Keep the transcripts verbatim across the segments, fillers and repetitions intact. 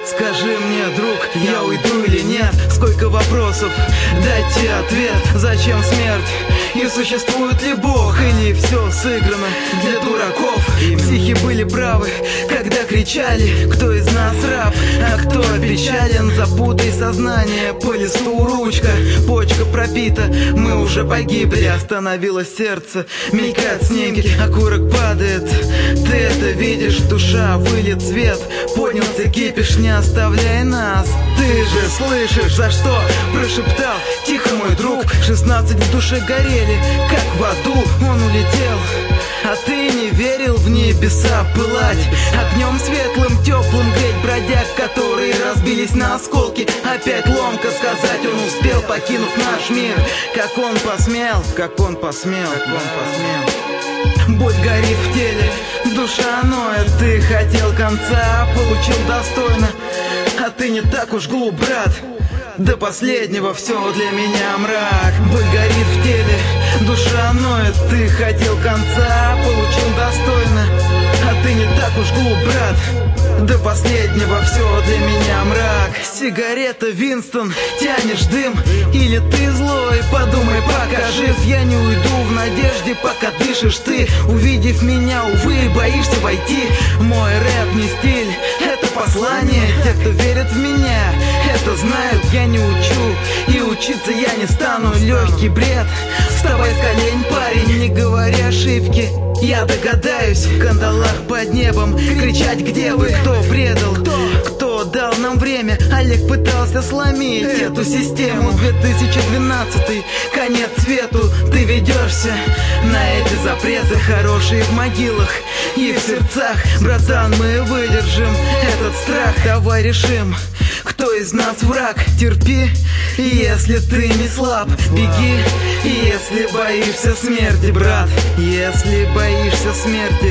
Скажи мне, друг, я уйду или нет? Сколько вопросов, дайте ответ. Зачем смерть? И существует ли Бог? Или все сыграно для дураков? Психи были правы, когда кричали: кто из нас раб, а кто опечален? Запутай сознание, по листу ручка, почка пробита, мы уже погибли. Остановилось сердце, мелькают снимки, окурок падает. Ты это видишь, душа вылет свет, поднялся кипиш, не оставляй нас. Ты же слышишь, за что прошептал тихо мой друг? Шестнадцать в душе горели, как в аду. Он улетел, а ты не верил в небеса пылать, огнем светлым, теплым греть бродяг, которые разбились на осколки. Опять ломко сказать он успел, покинув наш мир. Как он посмел, как он посмел, как он посмел. Боль горит в теле, душа ноет. Ты хотел конца, получил достойно, а ты не так уж глуп, брат. До последнего все для меня мрак. Боль горит в теле, душа ноет. Ты хотел конца, получил достойно, а ты не так уж глуп, брат. До последнего все для меня мрак. Сигарета, Винстон, тянешь дым, или ты злой? Подумай, пока жив. Я не уйду в надежде, пока дышишь ты. Увидев меня, увы, боишься войти. Мой рэп не стиль, это послание. Те, кто верит в меня, это знают. Я не учу, и учиться я не стану. Легкий бред, вставай с колен, парень, не говори ошибки. Я догадаюсь, в кандалах под небом кричать: где вы? Кто предал? Кто? Кто дал нам время? Олег пытался сломить эту систему. Две тысячи двенадцатый, конец свету. Ты ведешься на эти запреты. Хорошие в могилах и в сердцах. Братан, мы выдержим этот страх. Давай решим, кто из нас враг. Терпи, если ты не слаб. Беги, если боишься смерти, брат. Если боишься смерти.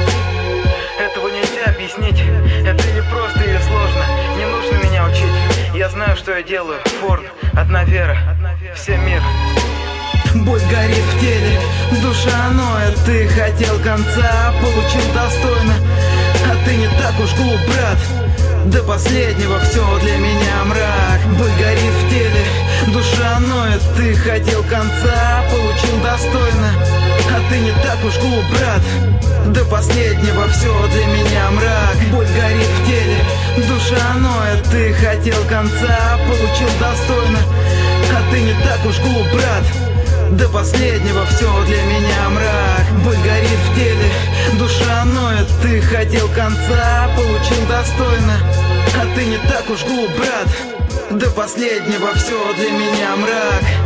Этого нельзя объяснить. Это или просто, или сложно. Не нужно меня учить. Я знаю, что я делаю. Форн, одна вера, всем мир. Боль горит в теле, душа ноет. Ты хотел конца, получил достойно, а ты не так уж глуп, брат. До последнего все для меня мрак. Боль горит в теле, душа ноет. Ты хотел конца, получил достойно, а ты не так уж глуп, брат. До последнего все для меня мрак. Боль горит в теле, душа ноет. Ты хотел конца, получил достойно, а ты не так уж глуп, брат. До последнего все для меня мрак. Боль горит в теле, душа ноет. Ты хотел конца, получил достойно, а ты не так уж глуп, брат. До последнего все для меня мрак.